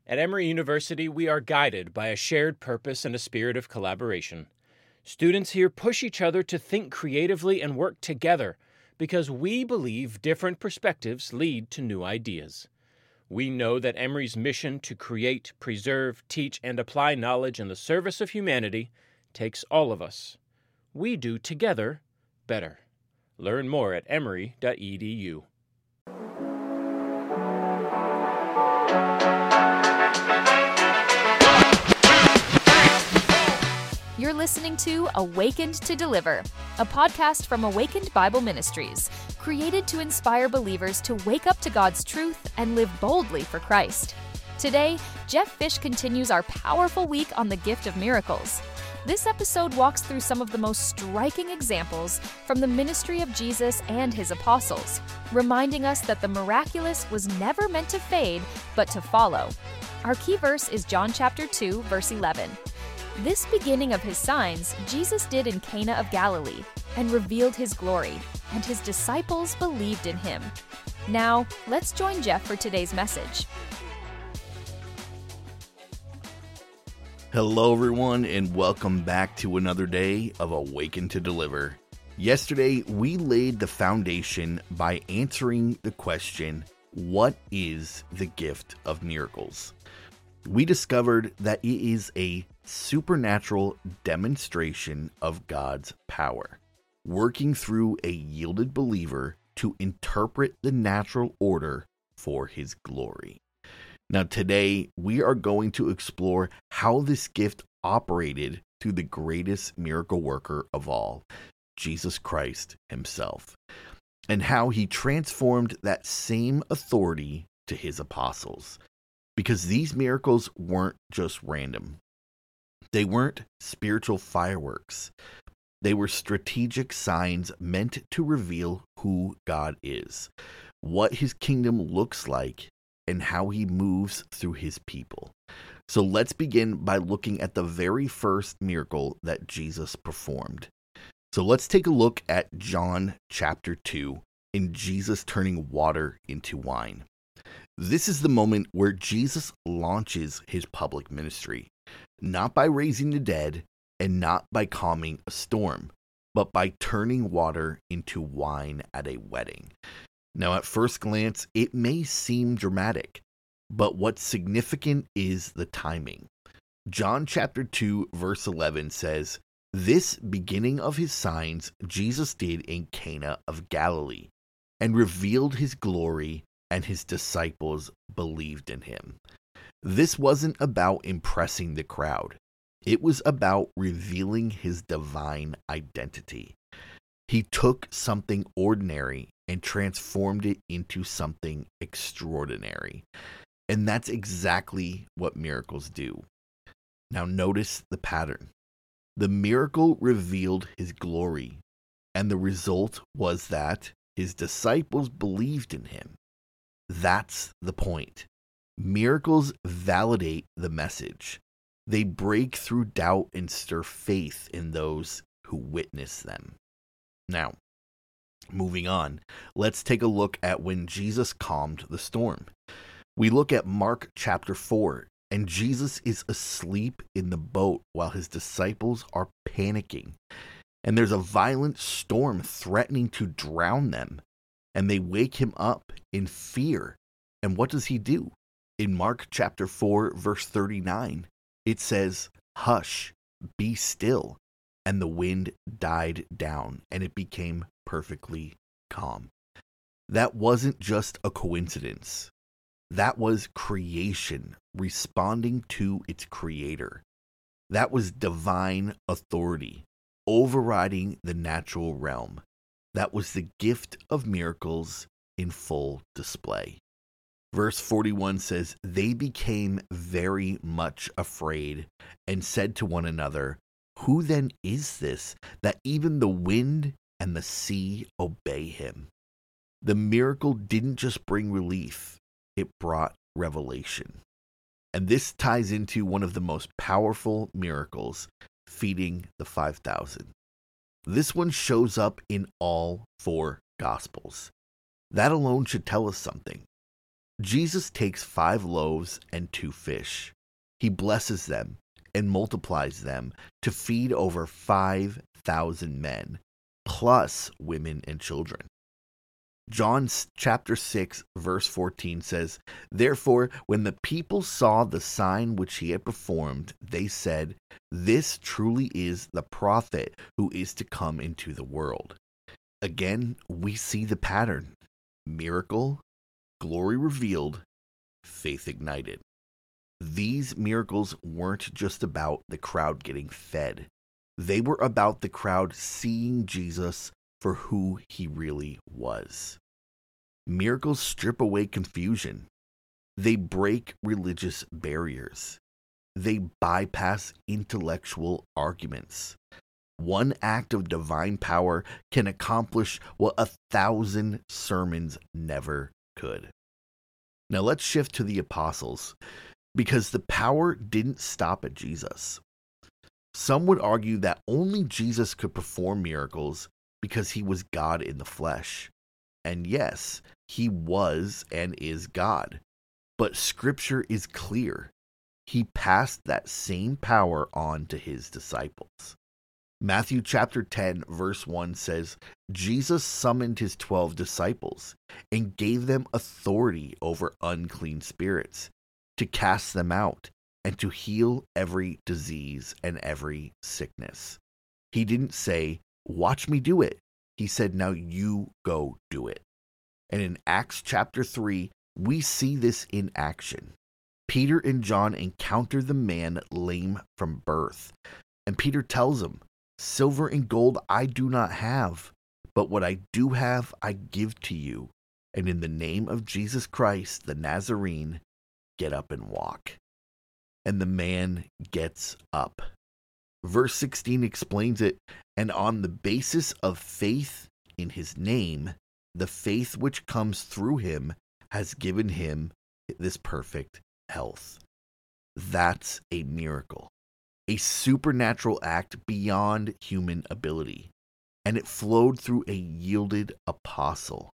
At Emory University, we are guided by a shared purpose and a spirit of collaboration. Students here push each other to think creatively and work together because we believe different perspectives lead to new ideas. We know that Emory's mission to create, preserve, teach, and apply knowledge in the service of humanity takes all of us. We do together better. Learn more at emory.edu. You're listening to Awakened to Deliver, a podcast from Awakened Bible Ministries, created to inspire believers to wake up to God's truth and live boldly for Christ. Today, Jeff Fish continues our powerful week on the gift of miracles. This episode walks through some of the most striking examples from the ministry of Jesus and his apostles, reminding us that the miraculous was never meant to fade, but to follow. Our key verse is John chapter 2, verse 11. This beginning of his signs Jesus did in Cana of Galilee and revealed his glory, and his disciples believed in him. Now, let's join Jeff for today's message. Hello, everyone, and welcome back to another day of Awaken to Deliver. Yesterday, we laid the foundation by answering the question, what is the gift of miracles? We discovered that it is a supernatural demonstration of God's power, working through a yielded believer to interpret the natural order for his glory. Now, today, we are going to explore how this gift operated through the greatest miracle worker of all, Jesus Christ himself, and how he transformed that same authority to his apostles. Because these miracles weren't just random. They weren't spiritual fireworks. They were strategic signs meant to reveal who God is, what his kingdom looks like, and how he moves through his people. So let's begin by looking at the very first miracle that Jesus performed. So let's take a look at John chapter 2 and Jesus turning water into wine. This is the moment where Jesus launches his public ministry, not by raising the dead and not by calming a storm, but by turning water into wine at a wedding. Now, at first glance, it may seem dramatic, but what's significant is the timing. John chapter 2, verse 11 says, "This beginning of his signs Jesus did in Cana of Galilee, and revealed his glory, and his disciples believed in him." This wasn't about impressing the crowd. It was about revealing his divine identity. He took something ordinary and transformed it into something extraordinary. And that's exactly what miracles do. Now notice the pattern. The miracle revealed his glory, and the result was that his disciples believed in him. That's the point. Miracles validate the message. They break through doubt and stir faith in those who witness them. Now, moving on, let's take a look at when Jesus calmed the storm. We look at Mark chapter 4, and Jesus is asleep in the boat while his disciples are panicking. And there's a violent storm threatening to drown them. And they wake him up in fear. And what does he do? In Mark chapter 4, verse 39, it says, "Hush, be still." And the wind died down, and it became perfectly calm. That wasn't just a coincidence. That was creation responding to its creator. That was divine authority overriding the natural realm. That was the gift of miracles in full display. Verse 41 says, "They became very much afraid and said to one another, 'Who then is this, that even the wind and the sea obey him?'" The miracle didn't just bring relief, it brought revelation. And this ties into one of the most powerful miracles, feeding the 5,000. This one shows up in all four Gospels. That alone should tell us something. Jesus takes 5 loaves and 2 fish. He blesses them and multiplies them to feed over 5,000 men, plus women and children. John chapter 6, verse 14 says, "Therefore, when the people saw the sign which he had performed, they said, 'This truly is the prophet who is to come into the world.'" Again, we see the pattern. Miracle, glory revealed, faith ignited. These miracles weren't just about the crowd getting fed. They were about the crowd seeing Jesus for who he really was. Miracles strip away confusion. They break religious barriers. They bypass intellectual arguments. One act of divine power can accomplish what 1,000 sermons never could. Now let's shift to the apostles, because the power didn't stop at Jesus. Some would argue that only Jesus could perform miracles because he was God in the flesh. And yes, he was and is God. But Scripture is clear. He passed that same power on to his disciples. Matthew chapter 10, verse 1 says, "Jesus summoned his 12 disciples and gave them authority over unclean spirits, to cast them out, and to heal every disease and every sickness." He didn't say, "Watch me do it." He said, "Now you go do it." And in Acts chapter 3, we see this in action. Peter and John encounter the man lame from birth, and Peter tells him, "Silver and gold I do not have, but what I do have I give to you. And in the name of Jesus Christ, the Nazarene, get up and walk." And the man gets up. Verse 16 explains it, "And on the basis of faith in his name, the faith which comes through him has given him this perfect health." That's a miracle, a supernatural act beyond human ability, and it flowed through a yielded apostle.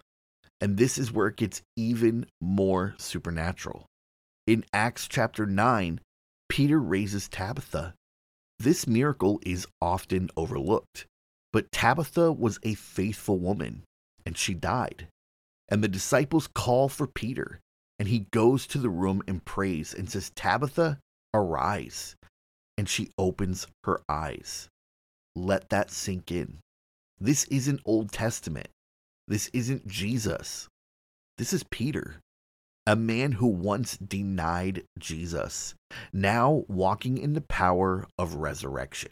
And this is where it gets even more supernatural. In Acts chapter 9, Peter raises Tabitha. This miracle is often overlooked, but Tabitha was a faithful woman, and she died. And the disciples call for Peter, and he goes to the room and prays and says, "Tabitha, arise." And she opens her eyes. Let that sink in. This isn't Old Testament. This isn't Jesus. This is Peter, a man who once denied Jesus, now walking in the power of resurrection.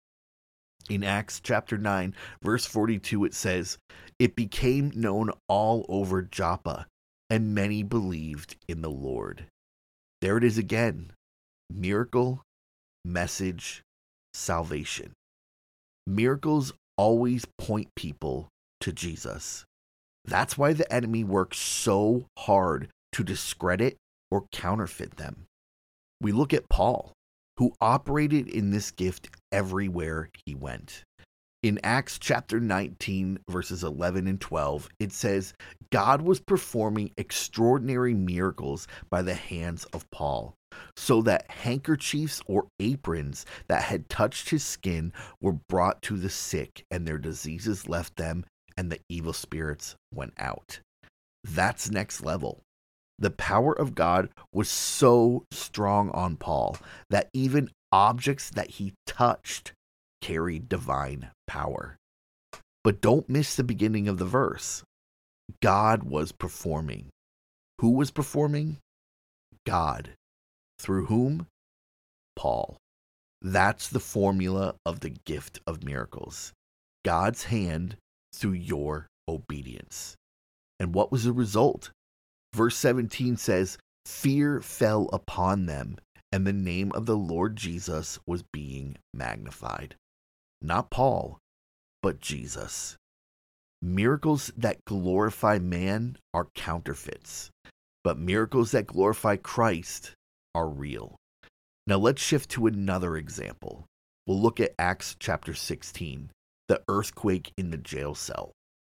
In Acts chapter 9, verse 42, it says, "It became known all over Joppa, and many believed in the Lord." There it is again. Miracle, message, salvation. Miracles always point people to Jesus. That's why the enemy works so hard to discredit or counterfeit them. We look at Paul, who operated in this gift everywhere he went. In Acts chapter 19, verses 11 and 12, it says, "God was performing extraordinary miracles by the hands of Paul, so that handkerchiefs or aprons that had touched his skin were brought to the sick, and their diseases left them, and the evil spirits went out." That's next level. The power of God was so strong on Paul that even objects that he touched carried divine power. But don't miss the beginning of the verse. God was performing. Who was performing? God. Through whom? Paul. That's the formula of the gift of miracles. God's hand through your obedience. And what was the result? Verse 17 says, "Fear fell upon them, and the name of the Lord Jesus was being magnified." Not Paul, but Jesus. Miracles that glorify man are counterfeits, but miracles that glorify Christ are real. Now let's shift to another example. We'll look at Acts chapter 16, the earthquake in the jail cell.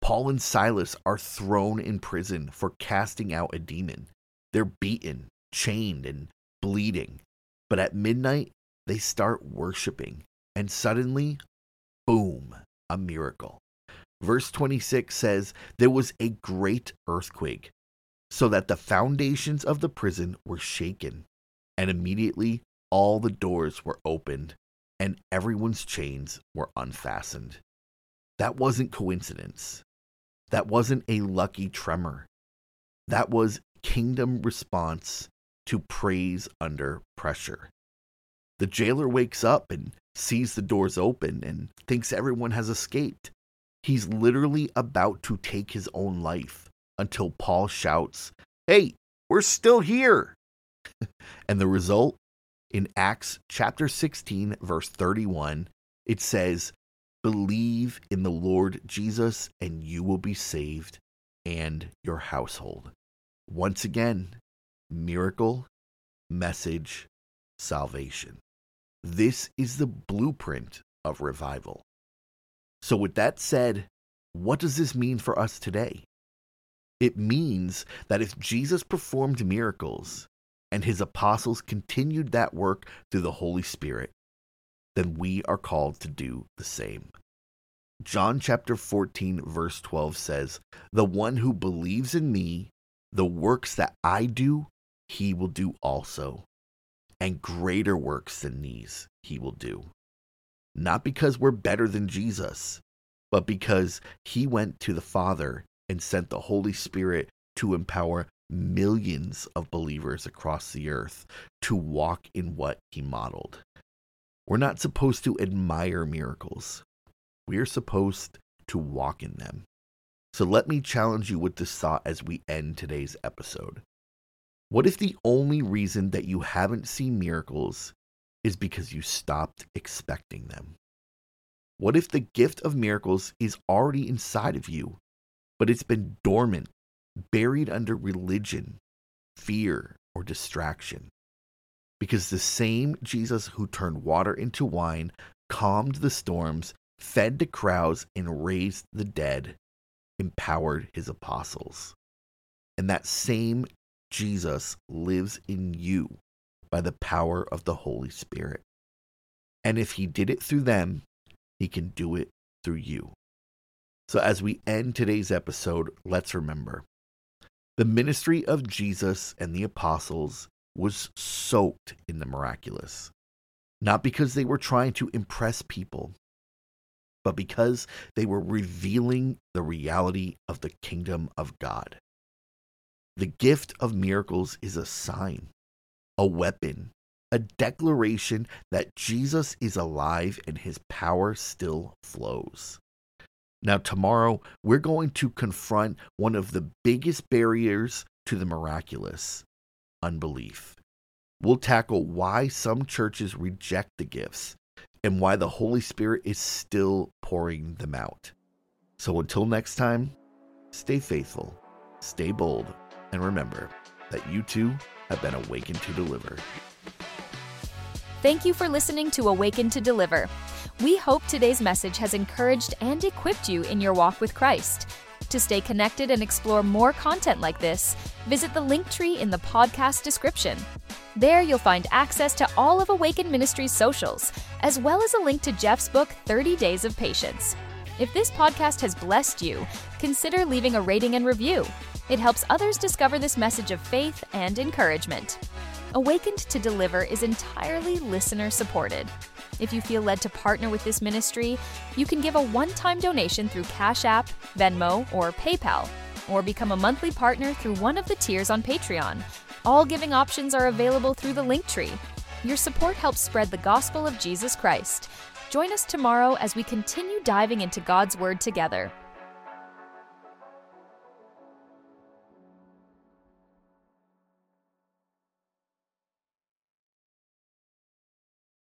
Paul and Silas are thrown in prison for casting out a demon. They're beaten, chained, and bleeding. But at midnight, they start worshiping. And suddenly, boom, a miracle. Verse 26 says, there was a great earthquake, so that the foundations of the prison were shaken. And immediately all the doors were opened, and everyone's chains were unfastened. That wasn't coincidence. That wasn't a lucky tremor. That was kingdom response to praise under pressure. The jailer wakes up and sees the doors open and thinks everyone has escaped. He's literally about to take his own life until Paul shouts, "Hey, we're still here!" And the result? In Acts chapter 16, verse 31, it says, "Believe in the Lord Jesus and you will be saved, and your household." Once again, miracle, message, salvation. This is the blueprint of revival. So with that said, what does this mean for us today? It means that if Jesus performed miracles and his apostles continued that work through the Holy Spirit, then we are called to do the same. John chapter 14, verse 12 says, "The one who believes in me, the works that I do, he will do also. And greater works than these he will do." Not because we're better than Jesus, but because he went to the Father and sent the Holy Spirit to empower millions of believers across the earth to walk in what he modeled. We're not supposed to admire miracles. We are supposed to walk in them. So let me challenge you with this thought as we end today's episode. What if the only reason that you haven't seen miracles is because you stopped expecting them? What if the gift of miracles is already inside of you, but it's been dormant, buried under religion, fear, or distraction? Because the same Jesus who turned water into wine, calmed the storms, fed the crowds, and raised the dead, empowered his apostles. And that same Jesus lives in you by the power of the Holy Spirit. And if he did it through them, he can do it through you. So as we end today's episode, let's remember, the ministry of Jesus and the apostles was soaked in the miraculous. Not because they were trying to impress people, but because they were revealing the reality of the kingdom of God. The gift of miracles is a sign, a weapon, a declaration that Jesus is alive and his power still flows. Now, tomorrow, we're going to confront one of the biggest barriers to the miraculous: unbelief. We'll tackle why some churches reject the gifts and why the Holy Spirit is still pouring them out. So until next time, stay faithful, stay bold, and remember that you too have been awakened to deliver. Thank you for listening to Awaken to Deliver. We hope today's message has encouraged and equipped you in your walk with Christ. To stay connected and explore more content like this, visit the link tree in the podcast description. There you'll find access to all of Awaken Ministries' socials, as well as a link to Jeff's book, 30 Days of Patience. If this podcast has blessed you, consider leaving a rating and review. It helps others discover this message of faith and encouragement. Awakened to Deliver is entirely listener-supported. If you feel led to partner with this ministry, you can give a one-time donation through Cash App, Venmo, or PayPal, or become a monthly partner through one of the tiers on Patreon. All giving options are available through the link tree. Your support helps spread the gospel of Jesus Christ. Join us tomorrow as we continue diving into God's Word together.